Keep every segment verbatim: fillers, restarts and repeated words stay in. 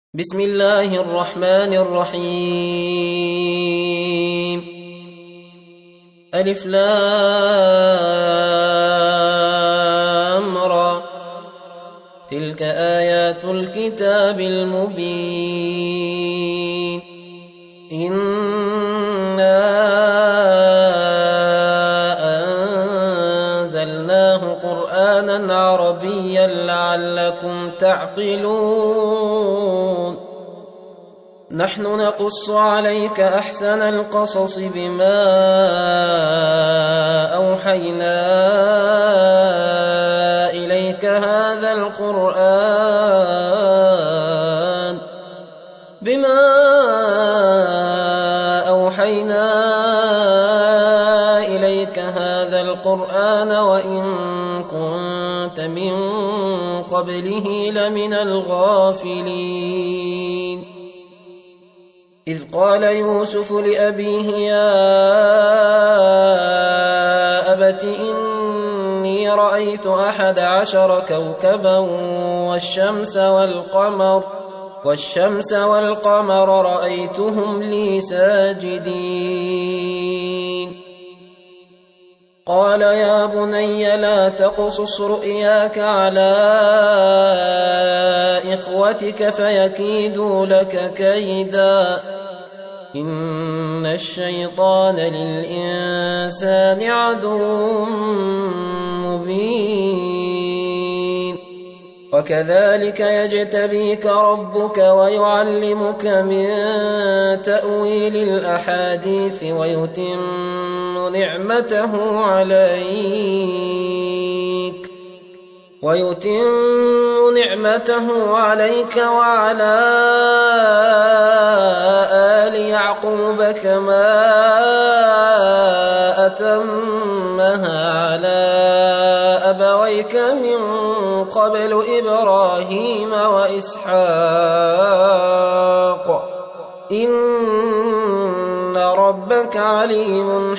بسم الله الرحمن الرحيم ألف لام را تلك آيات الكتاب المبين إنا أنزلناه قرآنا عربيا لعلكم تعقلون نحن نقص عليك أحسن القصص بما أوحينا إليك هذا القرآن بما أوحينا إليك هذا القرآن وإن كنت من قبله لمن الغافلين إذ قال يوسف لأبيه يا أبت إني رأيت أحد عشر كوكبا والشمس والقمر والشمس والقمر رأيتهم لي ساجدين قال يا بني لا تقصص رؤياك على إخوتك فيكيدوا لك كيدا إن الشيطان للإنسان عدو مبين وكذلك يجتبيك ربك ويعلمك من تأويل الأحاديث ويتم نعمته عليك ويتم نعمته عليك وعلى آل يعقوب كما أتمها على أبويك من قبل إبراهيم وإسحاق إن ربك عليم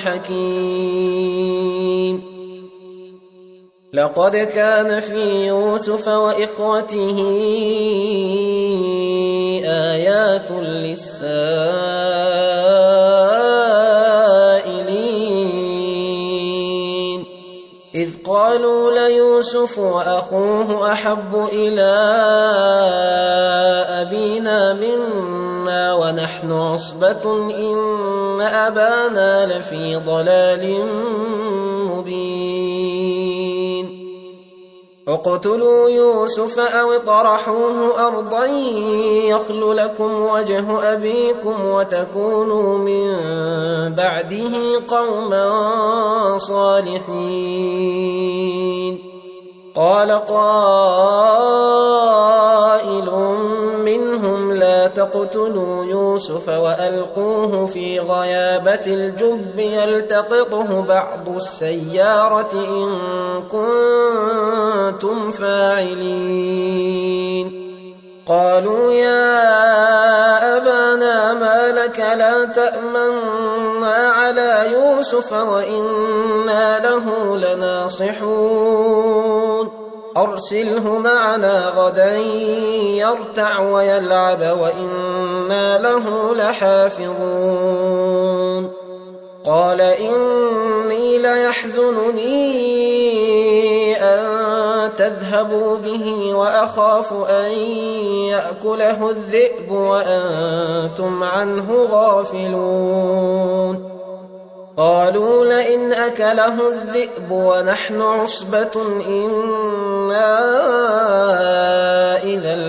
حكيم لقد كان في يوسف وإخوته آيات للسائلين إذ قالوا ليوسف وأخوه أحب إلى أبينا منا ونحن عصبة إن أبانا لفي ضلال مبين اقتلوا يوسف أو اطرحوه أرضا يخل لكم وجه أبيكم وتكونوا من بعده قوما صالحين قال قائل منهم لا تقتلوا يوسف وألقوه في غيابة الجب يلتقطه بعض السيارة إن كنتم فاعلين قالوا يا أبانا ما لك لا تأمنا على يوسف وإنا له لناصحون أرسله معنا غدا يرتع ويلعب وإنا له لحافظون قال إني ليحزنني أن تذهبوا به وأخاف أن يأكله الذئب وأنتم عنه غافلون قالوا لئن أكله الذئب ونحن عصبة إنا إذا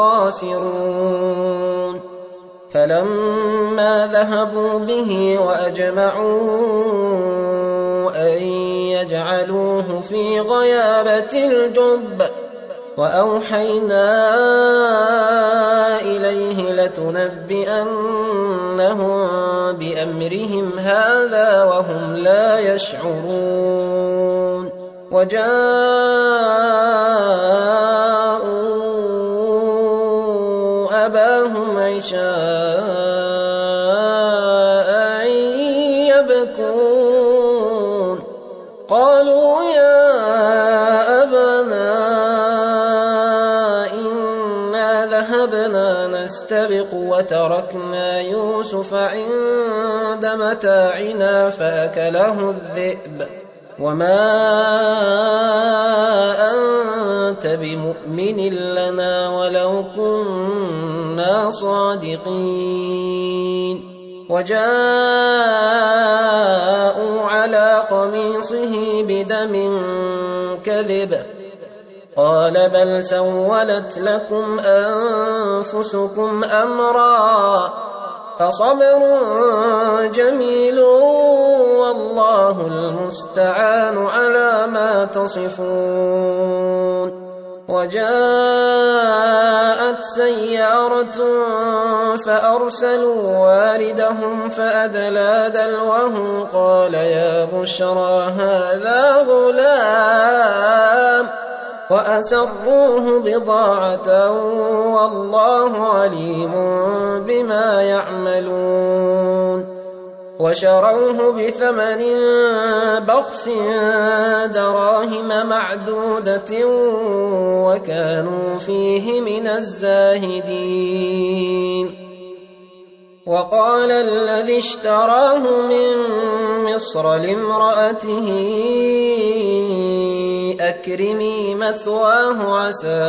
لخاسرون فلما ذهبوا به وأجمعوا أن يجعلوه في غيابة الجب وأوحينا إليه لتنبئنهم بأمرهم هذا وهم لا يشعرون وجاءوا أباهم عشاء يبكون قالوا يا أبانا ذهبنا نستبق وتركنا يوسف عند متاعنا فأكله الذئب وما أنت بمؤمن لنا ولو كنا صادقين وجاءوا على قميصه بدم كذب قال بل سولت لكم أنفسكم أمرا فصبر جميل والله المستعان على ما تصفون وجاءت سيارة فأرسلوا واردهم فأدلى دلوه قال يا بشرى هذا غلام وأسروه بضاعة والله عليم بما يعملون وشروه بثمن بخس دراهم معدودة وكانوا فيه من الزاهدين وقال الذي اشتراه من مصر لامرأته أكرمي مثواه عسى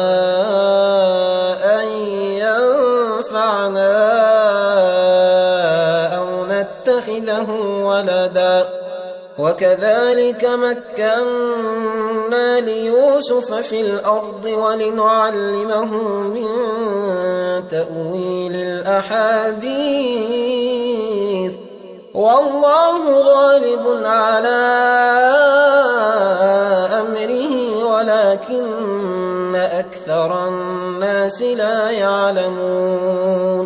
أن ينفعنا أو نتخذه ولدا وكذلك مكنا ليوسف في الأرض ولنعلمه من تأويل الأحاديث والله غالب على أمره ولكن أكثر الناس لا يعلمون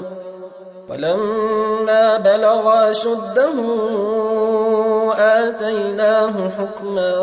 ولما بلغ أشده آتيناه حكما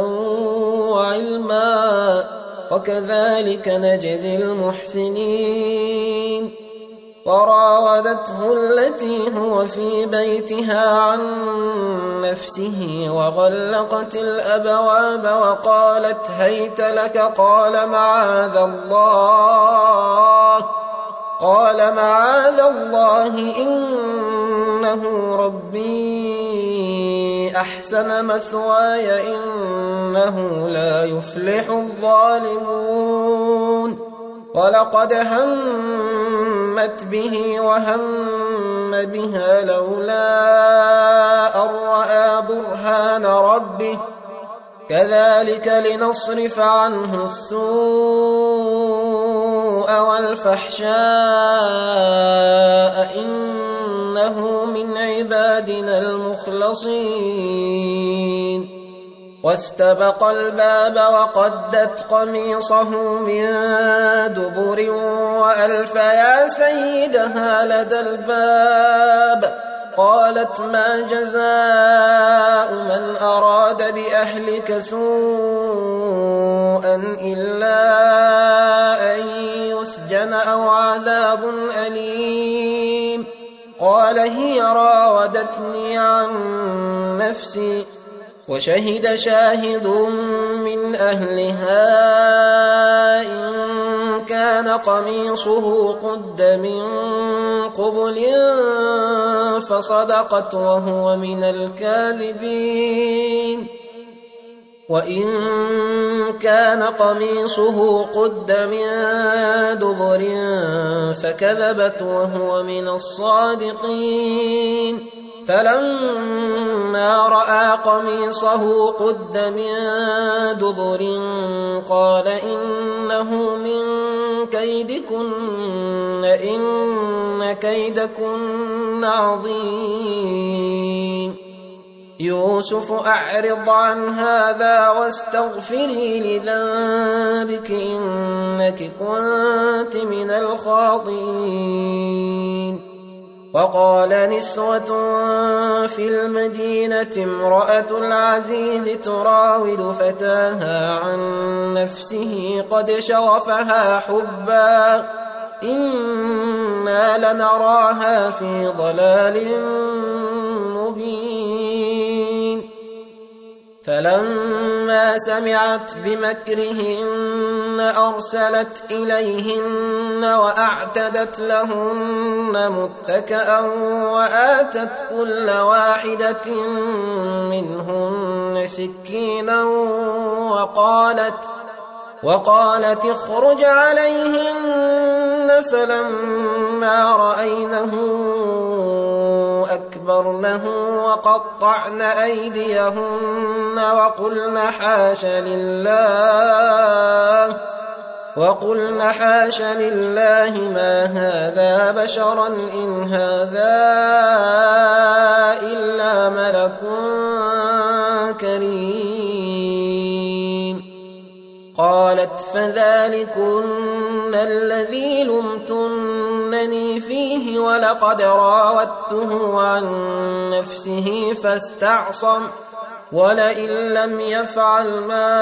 وعلما وكذلك نجزي المحسنين وراودته التي هو في بيتها عن نفسه وغلقت الأبواب وقالت هيت لك قال معاذ الله قال معاذ الله إنه ربي أحسن مثواي إنه لا يفلح الظالمون ولقد همت به وهم بها لولا أن رأى برهان ربه كذلك لنصرف عنه السوء والفحشاء إنه من عبادنا المخلصين واستبق الباب وقدت قميصه من دبر وألف يا سيدها لدى الباب قالت ما جزاء من أراد بأهلك سوءا إلا أن يسجن أو عذاب أليم قال هي راودتني عن نفسي وشهد شاهد من أهلها إن كان قميصه قد من قبل فصدقت وهو من الكاذبين وإن كان قميصه قد من دبر فكذبت وهو من الصادقين فلما رأى قميصه قد من دبر قال إنه من كيدكن إن كيدكن عظيم يوسف أعرض عن هذا واستغفري لذنبك إنك كنت من الخاطئين وقال نسوة في المدينة امرأة العزيز تراود فتاها عن نفسه قد شغفها حبا إنا لنراها في ضلال مبين فلما سمعت بمكرهن أرسلت إليهن وأعتدت لهن متكئا وآتت كل واحدة منهن سكينا وقالت وقالت اخرج عليهن فلما رأينه أكبرنه وقطعن أيديهن وقلن حاش لله وقلن حاش لله ما هذا بشرا إن هذا إلا ملك كريم. قالت فذلكن الذي لمتنني فيه ولقد راودته عن نفسه فاستعصم ولئن لم يفعل ما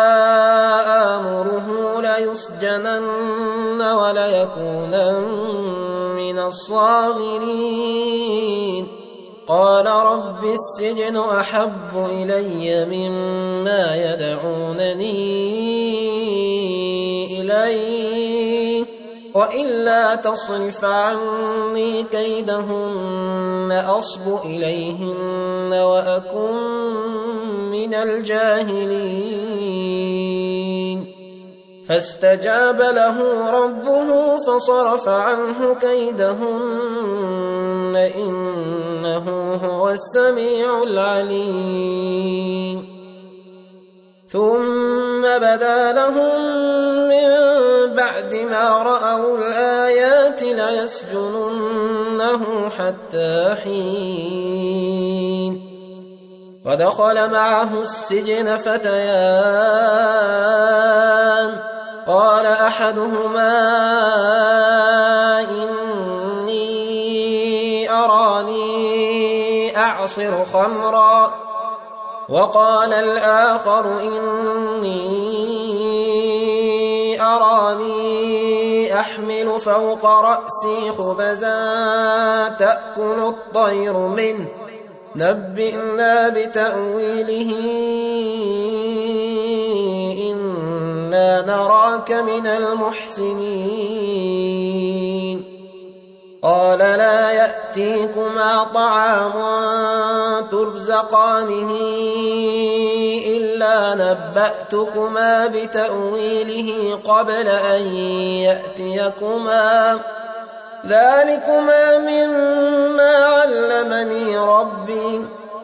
آمره ليسجنن وليكونن من الصاغرين. قال رب السجن أحب إلي مما يدعونني إليه وإلا تصرف عني كيدهن أصب إليهن وأكن من الجاهلين. فاستجاب له ربه فصرف عنه كيدهن إنه هو السميع العليم. ثم بدا لهم من بعد ما رأوا الآيات ليسجننه حتى حين. ودخل معه السجن فتيان قال أحدهما إني أراني أعصر خمرا وقال الآخر إني أراني أحمل فوق رأسي خبزا تأكل الطير منه نبئنا بتأويله إنا نراك من المحسنين. قال لا يأتيكما طعام ترزقانه إلا نبأتكما بتأويله قبل أن يأتيكما ذلكما مما علمني ربي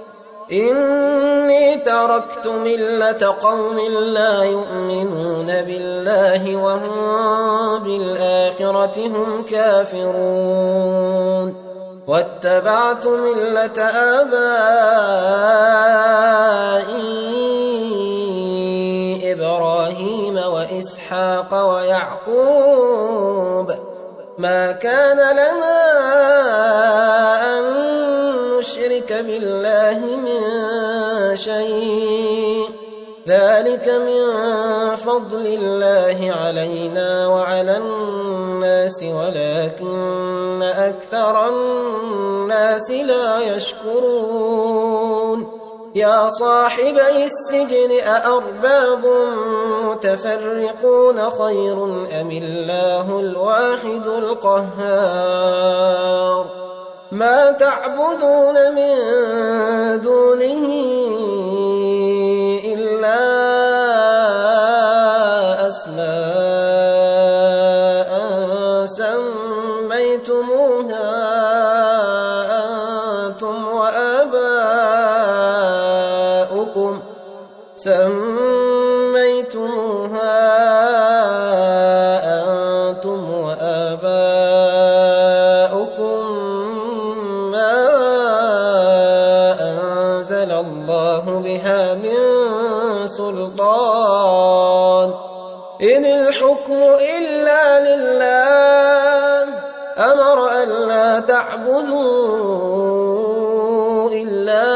إني تركت ملة قوم لا يؤمنون بالله وهم بالآخرة هم كافرون واتبعت ملة آبائي إبراهيم وإسحاق ويعقوب ما كان لنا أن نشرك بالله من شيء ذلك من فضل الله علينا وعلى الناس ولكن أكثر الناس لا يشكرون. يا صاحبي السجن أأرباب متفرقون خير أم الله الواحد القهار ما تعبدون من دونه إلا أسماء سميتموها أنتم وآباؤكم سميتموها أنتم وآباؤكم ما أنزل الله بها من سلطان إن الحكم إلا لله أمر ألا تعبدوا إلا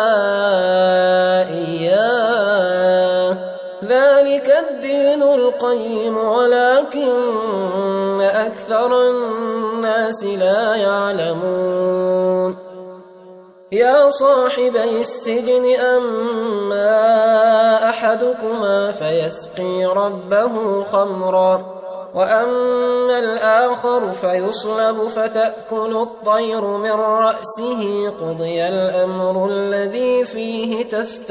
إياه ذلك الدين القيم ولكن أكثر الناس لا يعلمون. يا صاحبي السجن أما أحدكما فيسقي ربه خمرا وأما الآخر فيصلب فتأكل الطير من رأسه قضي الأمر الذي فيه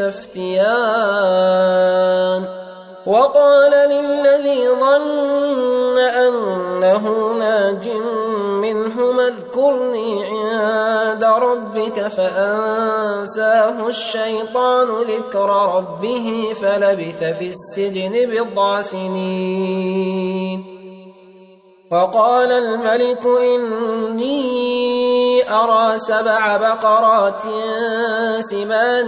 تستفتيان وقال للذي ظن أنه ناج منهما اذكرني عند ربك فأنساه الشيطان ذكر ربه فلبث في السجن بضع سنين. وقال الملك إني أرى سبع بقرات سمان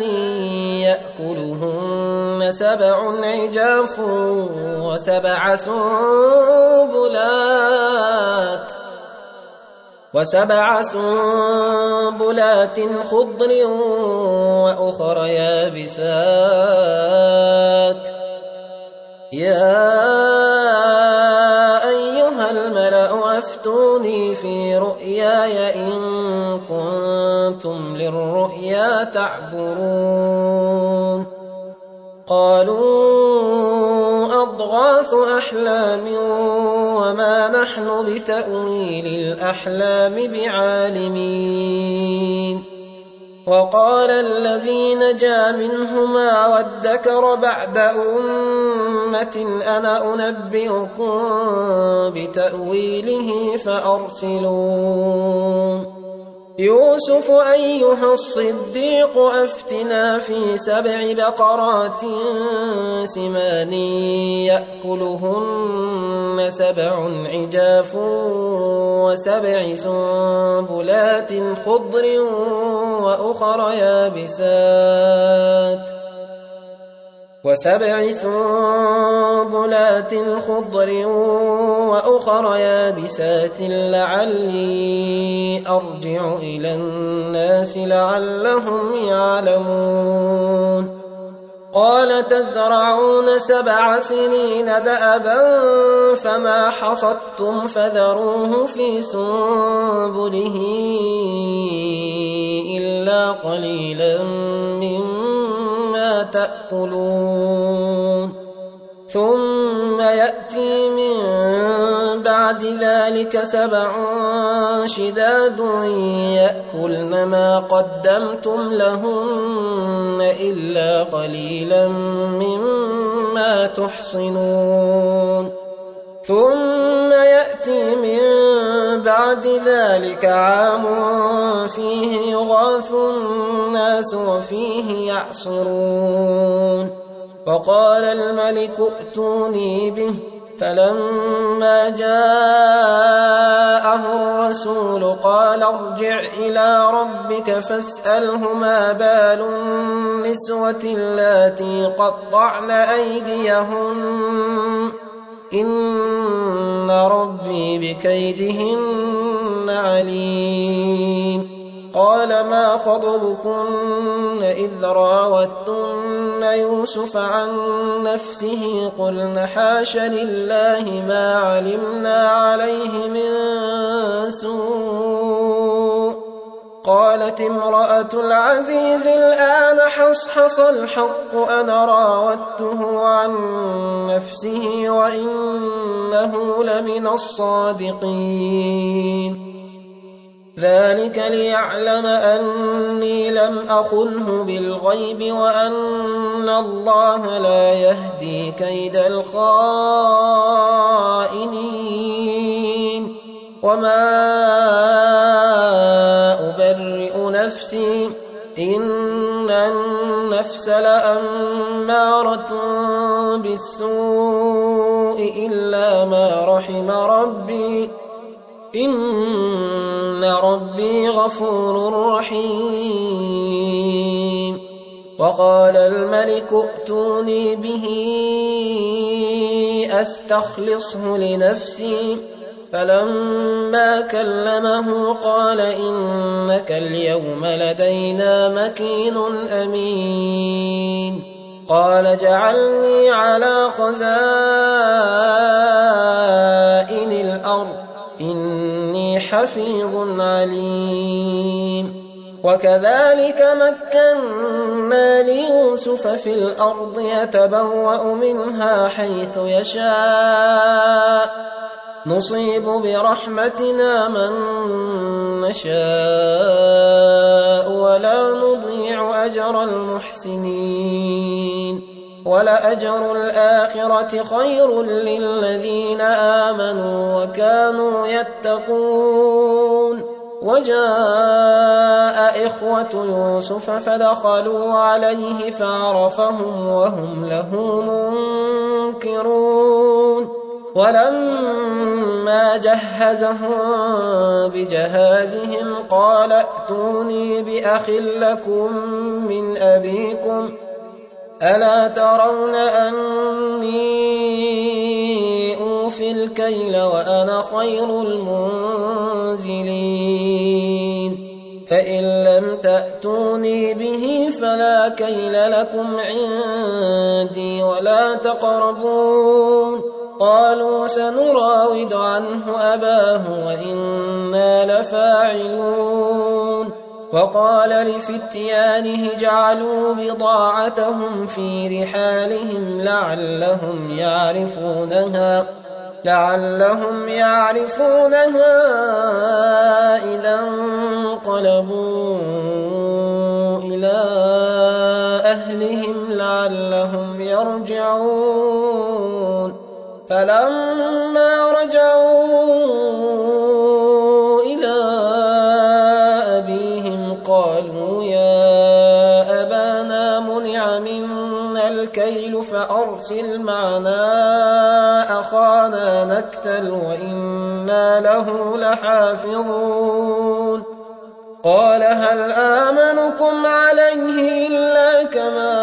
يأكلهن سبع عجاف وسبع سنبلات وسبع سنبلات خضر وأخر يابسات يا أيها الملأ أفتوني في رؤياي إن كنتم للرؤيا تعبرون. قالوا أضغاث أحلام وما نحن بتأويل الأحلام بعالمين. وقال الذي نجا منهما وادكر بعد أمة أنا أنبئكم بتأويله فأرسلون. يوسف أيها الصديق أفتنا في سبع بقرات سمان يأكلهن سبع عجاف وسبع سنبلات خضر وأخر يابسات وسبع سنبلات خضر وأخر يابسات لعلي أرجع إلى الناس لعلهم يعلمون. قال تزرعون سبع سنين دأبا فما حصدتم فذروه في سنبله إلا قليلا مما تأكلون ثم يأتي من بعد ذلك سبع شداد يأكلن ما قدمتم لهن إلا قليلا مما تحصنون ثم يأتي من بعد ذلك عام فيه يغاث الناس وفيه يعصرون. وقال الملك ائتوني به فلما جاءه الرسول قال ارجع إلى ربك فاسأله ما بال النسوة اللاتي قطعن أيديهن إن ربي بكيدهن عليم. قال ما خطبكن إذ راوتن يوسف عن نفسه قلن حاش لله ما علمنا عليه من سوء. قالت امرأة العزيز الآن حصحص الحق أنا راودته عن نفسه وإنه لمن الصادقين. ذلك ليعلم أني لم أخنه بالغيب وأن الله لا يهدي كيد الخائنين. وما أبرئ نفسي إن النفس لأمارة بالسوء إلا ما رحم ربي إن ربي غفور رحيم. وقال الملك ائتوني به أستخلصه لنفسي فلما كلمه قال إنك اليوم لدينا مكين أمين. قال جعلني على خزائن الأرض إني حفيظ عليم. وكذلك مكنا ليوسف في الأرض يتبوأ منها حيث يشاء نصيب برحمتنا من نشاء ولا نضيع أجر المحسنين ولأجر الآخرة خير للذين آمنوا وكانوا يتقون وجاء إخوة يوسف فدخلوا عليه فعرفهم وهم له منكرون ولما جهزهم بجهازهم قال ائتوني بأخ لكم من أبيكم ألا ترون أني أوفي الكيل وأنا خير المنزلين فإن لم تأتوني به فلا كيل لكم عندي ولا تقربون قالوا سنراود عنه أباه وإنا لفاعلون وقال لفتيانه جعلوا بضاعتهم في رحالهم لعلهم يعرفونها لعلهم يعرفونها إذا انقلبوا إلى أهلهم لعلهم يرجعون فلما رجعوا إلى أبيهم قالوا يا أبانا منع منا الكيل فأرسل معنا أخانا نكتل وإنا له لحافظون قال هل آمنكم عليه إلا كما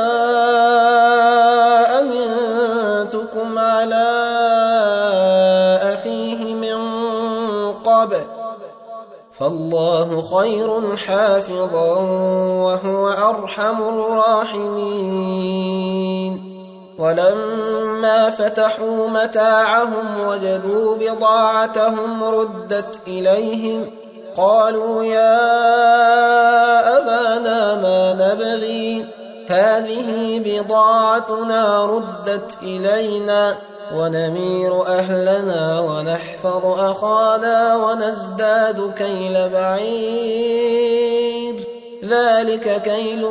أمنتكم على أخيه من قبل فالله خير حافظا وهو أرحم الراحمين ولما فتحوا متاعهم وجدوا بضاعتهم ردت إليهم قالوا يا أبانا ما نبغي هذه بضاعتنا ردت إلينا ونمير أهلنا ونحفظ أخانا ونزداد كيل بعير ذلك كيل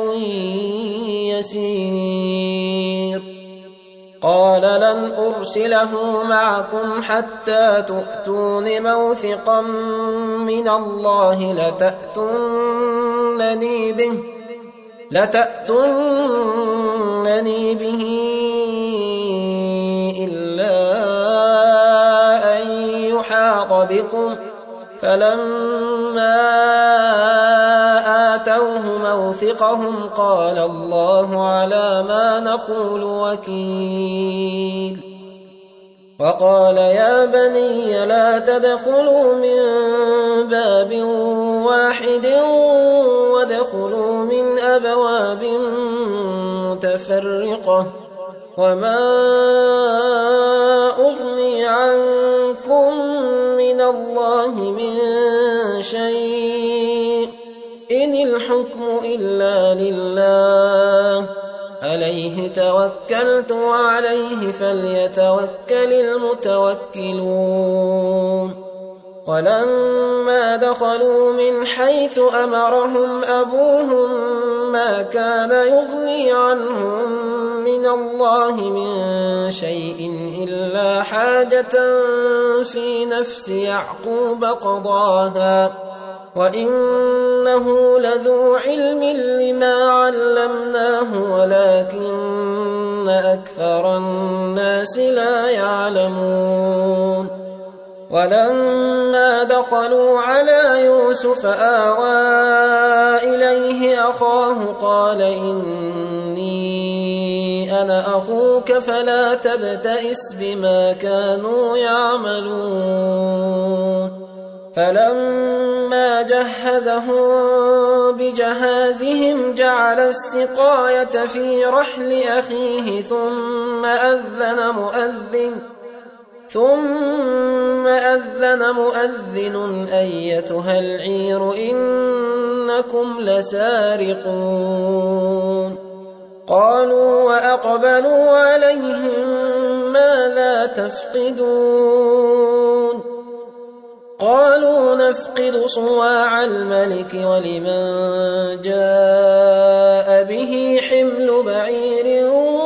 يسير قال لن أرسله معكم حتى تؤتون موثقا من الله لتأتونني به لتأتونني به إلا أن يحاط بكم فلما آتوه موثقهم قال الله على ما نقول وكيل وقال يا بني لا تدخلوا من باب واحد وادخلوا من أبواب متفرقة وما أغني عنكم من الله من شيء إن الحكم إلا لله عليه توكلت وعليه فليتوكل المتوكلون ولما دخلوا من حيث أمرهم أبوهم ما كان يغني عنهم من الله من شيء إلا حاجة في نفس يعقوب قضاها وإنه لذو علم لما علمناه ولكن أكثر الناس لا يعلمون ولما دخلوا على يوسف آوى إليه أخاه قال إني أنا أخوك فلا تبتئس بما كانوا يعملون فلما جهزهم بجهازهم جعل السقاية في رحل أخيه ثم أذن مؤذن ثم أذن مؤذن أيتها العير إن إنكم لسارقون قالوا وأقبلوا عليهم ماذا تفقدون قالوا نفقد صواع الملك ولمن جاء به حمل بعير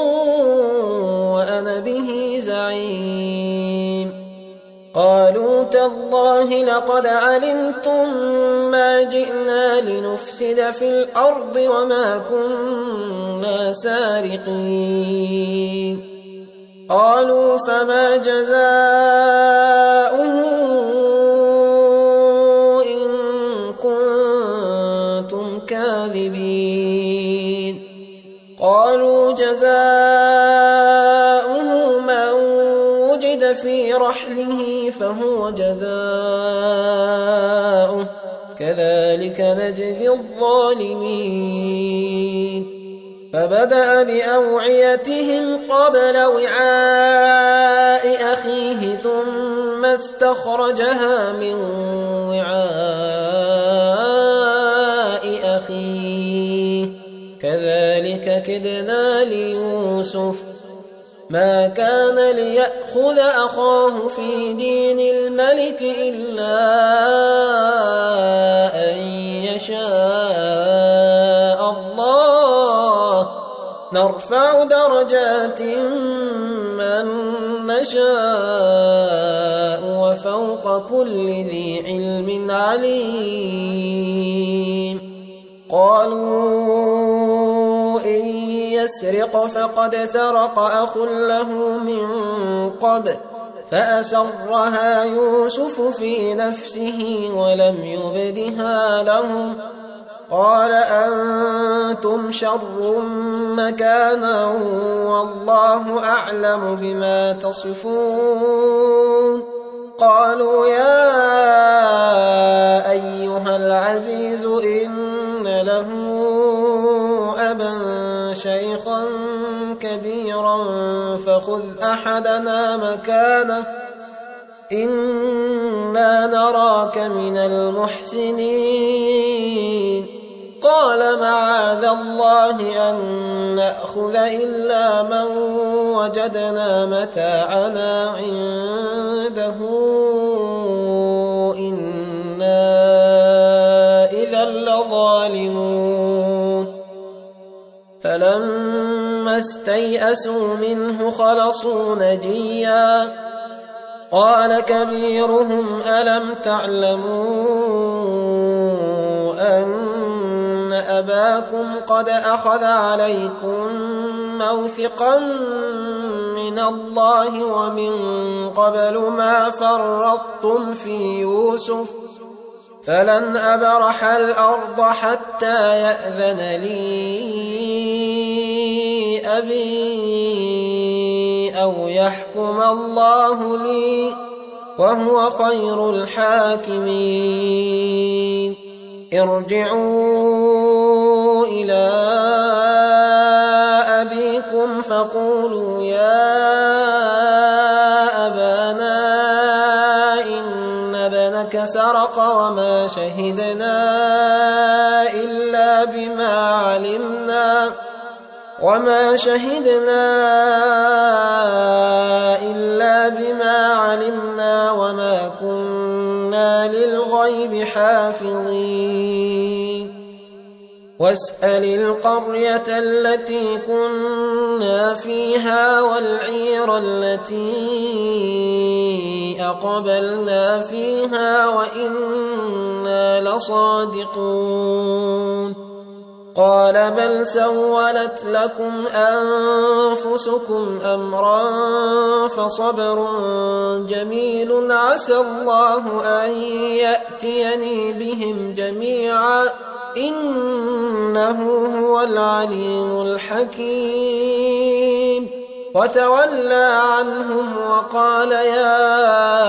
وأنا به زعيم قالوا تالله لقد علمتم ما جئنا لنفسد في الأرض وما كنا سارقين قالوا فما جزاؤه إن كنتم كاذبين قالوا جزاؤه من وجد في رحله فهو جزاؤه كذلك نجزي الظالمين فبدأ بأوعيتهم قبل وعاء أخيه ثم استخرجها من وعاء أخيه كذلك كدنا ليوسف ما كان ليأخذ أخاه في دين الملك إلا أن يشاء الله نرفع درجات من نشاء وفوق كل ذي علم عليم قالوا إن يسرق فقد سرق أخ له من قبل فأسرها يوسف في نفسه ولم يبدها لهم قال أنتم شر مكانا والله أعلم بما تصفون قالوا يا أيها العزيز إن له أبا شيخا كبيرا فخذ أحدنا مكانه إنا نراك من المحسنين قال معاذ الله أن نأخذ إلا من وجدنا متاعنا عنده إنا إذا لظالمون فلما استيئسوا منه خلصوا نجيا قال كبيرهم ألم تعلموا أن أباكم قد أخذ عليكم موثقا من الله ومن قبل ما فرطتم في يوسف فلن أبرح الأرض حتى يأذن لي أبي أو يحكم الله لي وهو خير الحاكمين ارجعوا إلى أبيكم فقولوا يا أبانا إن ابنك سرق وما شهدنا إلا بما علمنا وما شهدنا إلا بما علمنا وما كنا للغيب حافظين واسأل القرية التي كنا فيها والعير التي أقبلنا فيها وإنا لصادقون قال بل سولت لكم أنفسكم أمرا فصبر جميل عسى الله أن يأتيني بهم جميعا إنه هو العليم الحكيم وتولى عنهم وقال يا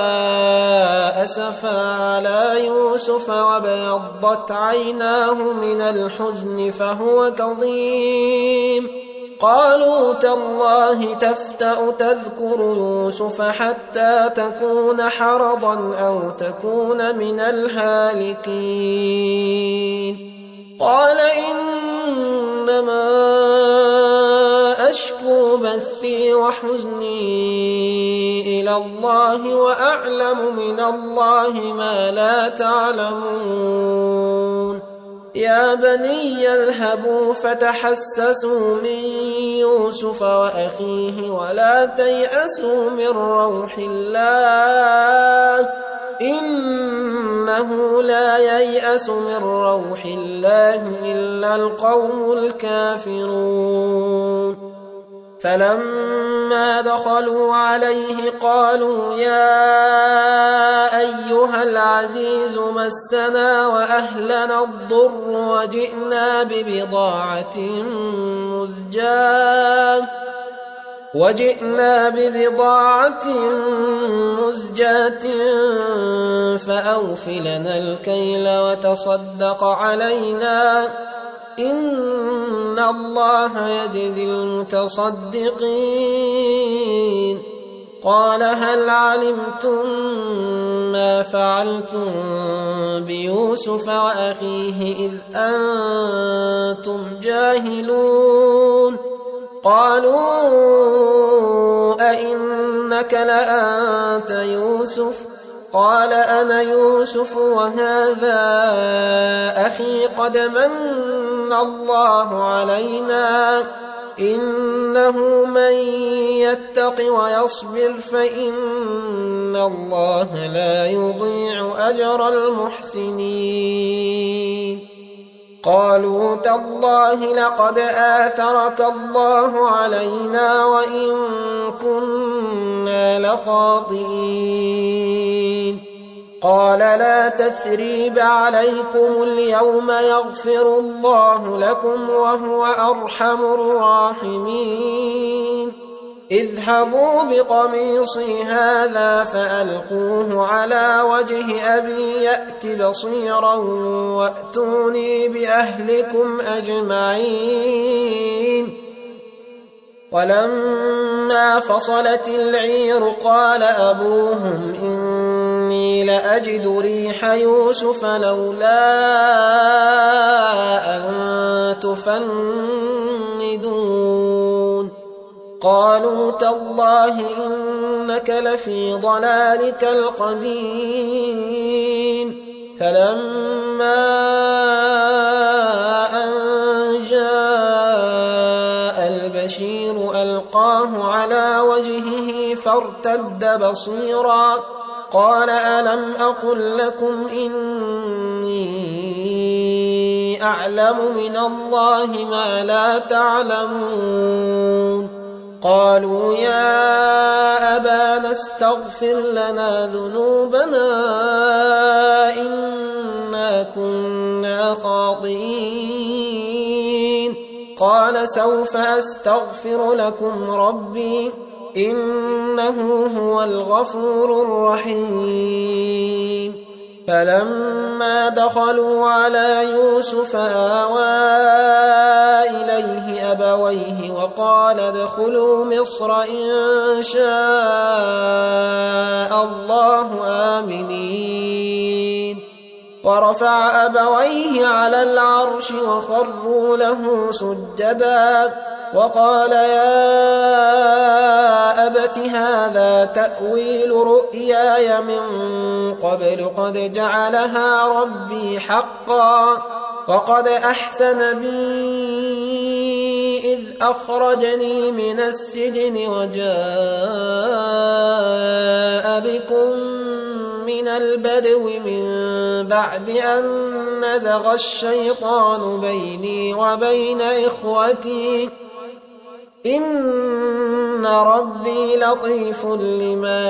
أسفا على يوسف وابيضت عيناه من الحزن فهو كظيم قالوا تالله تفتأ تذكر يوسف حتى تكون حرضا أو تكون من الهالكين قال إنما أشكو بثي وحزني إلى الله وأعلم من الله ما لا تعلمون يا بني اذهبوا فتحسسوا من يوسف وأخيه ولا تيأسوا من روح الله إنه لا ييأس من روح الله إلا القوم الكافرون فلما دخلوا عليه قالوا يا أيها العزيز مسنا وأهلنا الضر وجئنا ببضاعة مزجاة وجئنا ببضاعة مزجاة فأوف لنا الكيل وتصدق علينا إن الله يجزي المتصدقين قال هل علمتم ما فعلتم بيوسف وأخيه إذ أنتم جاهلون قالوا أئنك لأنت يوسف قال أنا يوسف وهذا أخي قد من الله علينا إنه من يتق ويصبر فإن الله لا يضيع أجر المحسنين قالوا تالله لقد آثرك الله علينا وإن كنا لخاطئين قال لا تثريب عليكم اليوم يغفر الله لكم وهو أرحم الراحمين اذهبوا بقميصي هذا فألقوه على وجه أبي يأت بصيرا وأتوني بأهلكم أجمعين ولما فصلت العير قال أبوهم إني لأجد ريح يوسف لولا أن تفندون قالوا تالله إنك لفي ضلالك القديم فلما أن جاء البشير ألقاه على وجهه فارتد بصيرا قال ألم أقل لكم إني أعلم من الله ما لا تعلمون قالوا يا أبانا استغفر لنا ذنوبنا إنا كنا خاطئين قال سوف أستغفر لكم ربي إنه هو الغفور الرحيم فلما دخلوا على يوسف آوى إليه أبويه وقال ادخلوا مصر إن شاء الله آمنين ورفع أبويه على العرش وخروا له سجدا وقال يا أبت هذا تأويل رؤياي من قبل قد جعلها ربي حقا وقد أحسن بي إذ أخرجني من السجن وجاء بكم من البدو من بعد أن نزغ الشيطان بيني وبين إخوتي إن ربي لطيف لما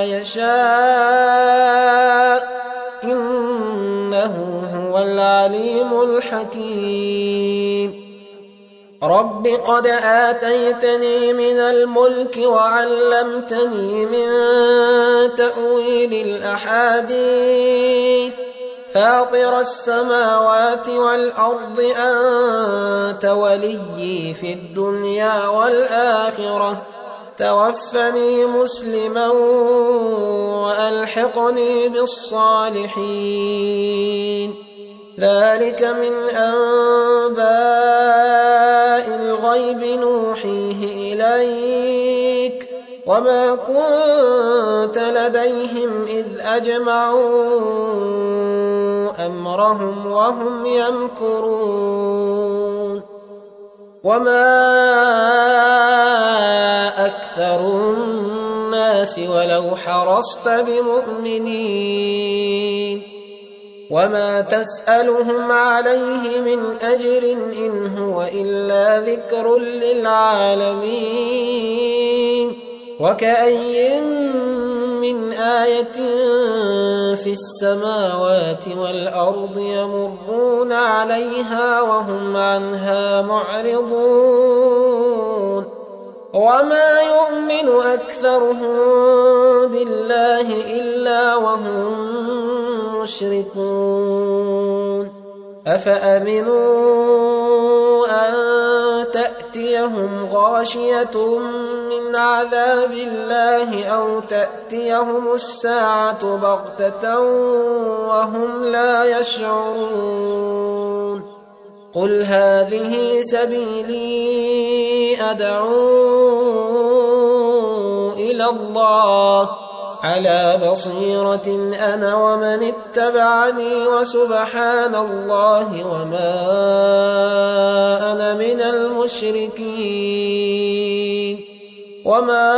يشاء إنه هو العليم الحكيم رب قد آتيتني من الملك وعلمتني من تأويل الأحاديث فاطر السماوات والأرض أنت وليي في الدنيا والآخرة توفني مسلما وألحقني بالصالحين ذلك من أنباء الغيب نوحيه إليك وما كنت لديهم إذ أجمعوا أمرهم وهم يمكرون وما أكثر الناس ولو حرصت بمؤمنين وما تسألهم عليه من أجر إن هو إلا ذكر للعالمين وكأي من آية في السماوات والأرض يمرون عليها وهم عنها معرضون وما يؤمن أكثرهم بالله إلا وهم مشركون أفأمنوا أن تأتيهم غاشية من عذاب الله أو تأتيهم الساعة بغتة وهم لا يشعرون قل هذه سبيلي أدعو إلى الله على بصيرة أنا ومن اتبعني وسبحان الله وما أنا من المشركين وما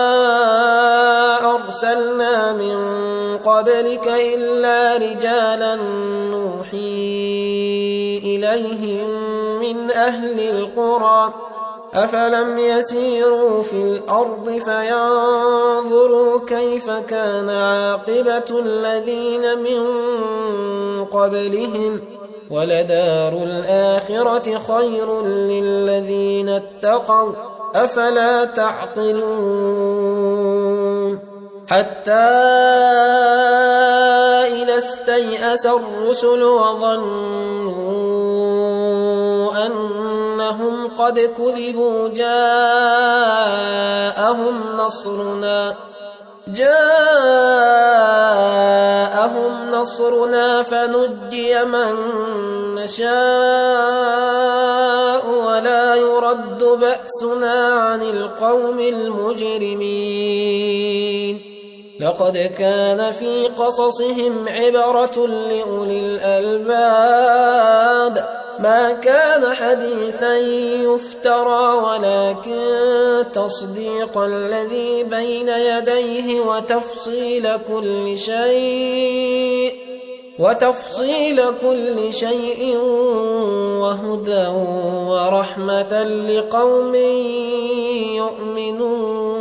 أرسلنا من قبلك إلا رجالا نوحي إليهم من أهل القرى أفلم يسيروا في الأرض فينظروا كيف كان عاقبة الذين من قبلهم ولدار الآخرة خير للذين اتقوا أفلا تعقلون حتى إذا استيأس الرسل وظنوا أنهم قد كذبوا جاءهم نصرنا جاءهم نصرنا فنجي من نشاء ولا يرد بأسنا عن القوم المجرمين لقد كان في قصصهم عبرة لأولي الألباب ما كان حديثا يفترى ولكن تصديق الذي بين يديه وتفصيل كل شيء وتفصيل كل شيء وهدى ورحمة لقوم يؤمنون